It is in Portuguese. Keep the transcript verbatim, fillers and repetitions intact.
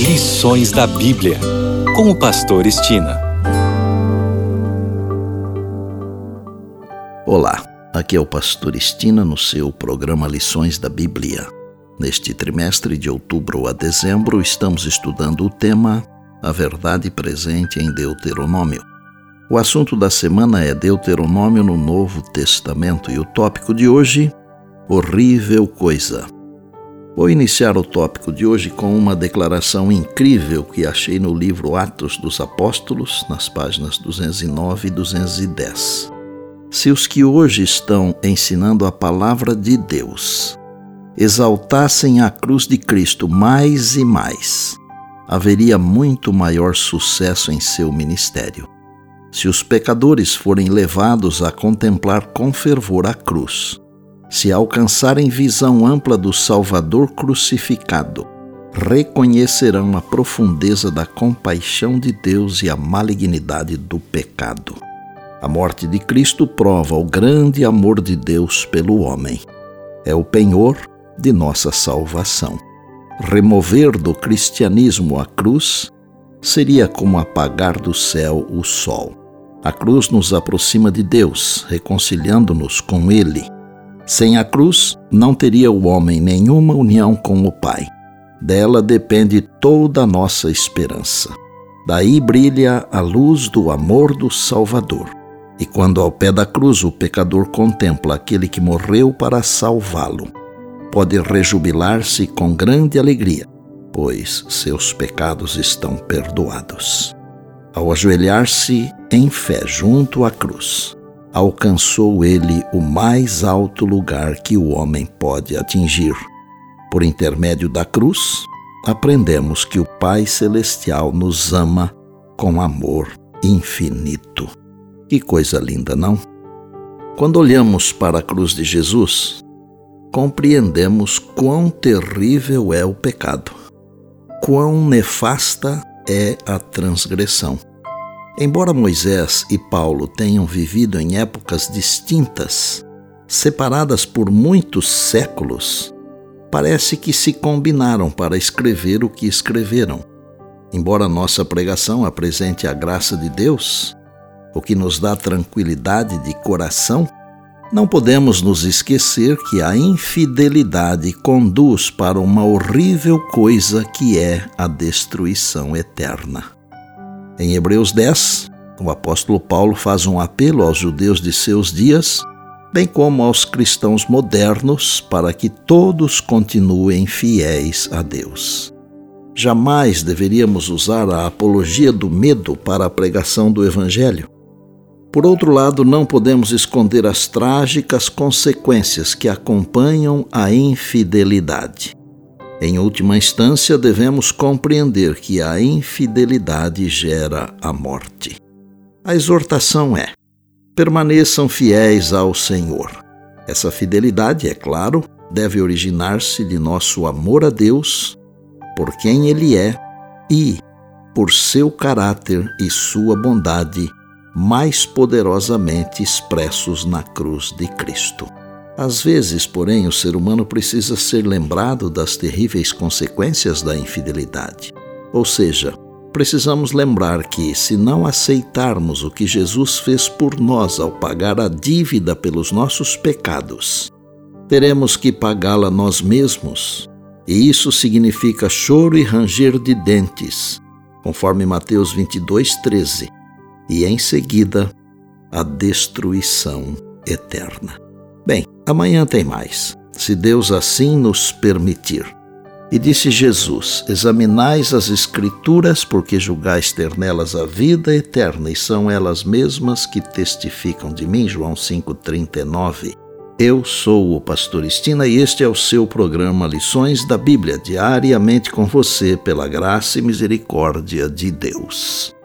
Lições da Bíblia, com o pastor Estina. Olá, aqui é o pastor Estina no seu programa Lições da Bíblia. Neste trimestre de outubro a dezembro, estamos estudando o tema A Verdade Presente em Deuteronômio. O assunto da semana é Deuteronômio no Novo Testamento e o tópico de hoje, horrível coisa. Vou iniciar o tópico de hoje com uma declaração incrível que achei no livro Atos dos Apóstolos, nas páginas duzentos e nove e duzentos e dez. Se os que hoje estão ensinando a palavra de Deus exaltassem a cruz de Cristo mais e mais, haveria muito maior sucesso em seu ministério. Se os pecadores forem levados a contemplar com fervor a cruz, se alcançarem visão ampla do Salvador crucificado, reconhecerão a profundeza da compaixão de Deus e a malignidade do pecado. A morte de Cristo prova o grande amor de Deus pelo homem. É o penhor de nossa salvação. Remover do cristianismo a cruz seria como apagar do céu o sol. A cruz nos aproxima de Deus, reconciliando-nos com Ele. Sem a cruz, não teria o homem nenhuma união com o Pai. Dela depende toda a nossa esperança. Daí brilha a luz do amor do Salvador. E quando ao pé da cruz o pecador contempla aquele que morreu para salvá-lo, pode rejubilar-se com grande alegria, pois seus pecados estão perdoados. Ao ajoelhar-se em fé junto à cruz, alcançou ele o mais alto lugar que o homem pode atingir. Por intermédio da cruz, aprendemos que o Pai Celestial nos ama com amor infinito. Que coisa linda, não? Quando olhamos para a cruz de Jesus, compreendemos quão terrível é o pecado, quão nefasta é a transgressão. Embora Moisés e Paulo tenham vivido em épocas distintas, separadas por muitos séculos, parece que se combinaram para escrever o que escreveram. Embora nossa pregação apresente a graça de Deus, o que nos dá tranquilidade de coração, não podemos nos esquecer que a infidelidade conduz para uma horrível coisa que é a destruição eterna. Em Hebreus dez, o apóstolo Paulo faz um apelo aos judeus de seus dias, bem como aos cristãos modernos, para que todos continuem fiéis a Deus. Jamais deveríamos usar a apologia do medo para a pregação do Evangelho. Por outro lado, não podemos esconder as trágicas consequências que acompanham a infidelidade. Em última instância, devemos compreender que a infidelidade gera a morte. A exortação é: permaneçam fiéis ao Senhor. Essa fidelidade, é claro, deve originar-se de nosso amor a Deus, por quem Ele é e por seu caráter e sua bondade, mais poderosamente expressos na cruz de Cristo. Às vezes, porém, o ser humano precisa ser lembrado das terríveis consequências da infidelidade. Ou seja, precisamos lembrar que, se não aceitarmos o que Jesus fez por nós ao pagar a dívida pelos nossos pecados, teremos que pagá-la nós mesmos. E isso significa choro e ranger de dentes, conforme Mateus vinte e dois, treze. E, em seguida, a destruição eterna. Bem, amanhã tem mais, se Deus assim nos permitir. E disse Jesus: examinais as Escrituras, porque julgais ter nelas a vida eterna, e são elas mesmas que testificam de mim. João cinco, trinta e nove. Eu sou o pastor Estina e este é o seu programa Lições da Bíblia, diariamente com você, pela graça e misericórdia de Deus.